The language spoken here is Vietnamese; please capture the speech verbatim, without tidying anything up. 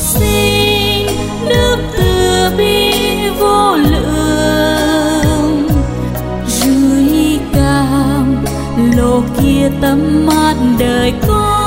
xin nước từ bi vô lượng, rưới cam lô kia tấm mát đời con.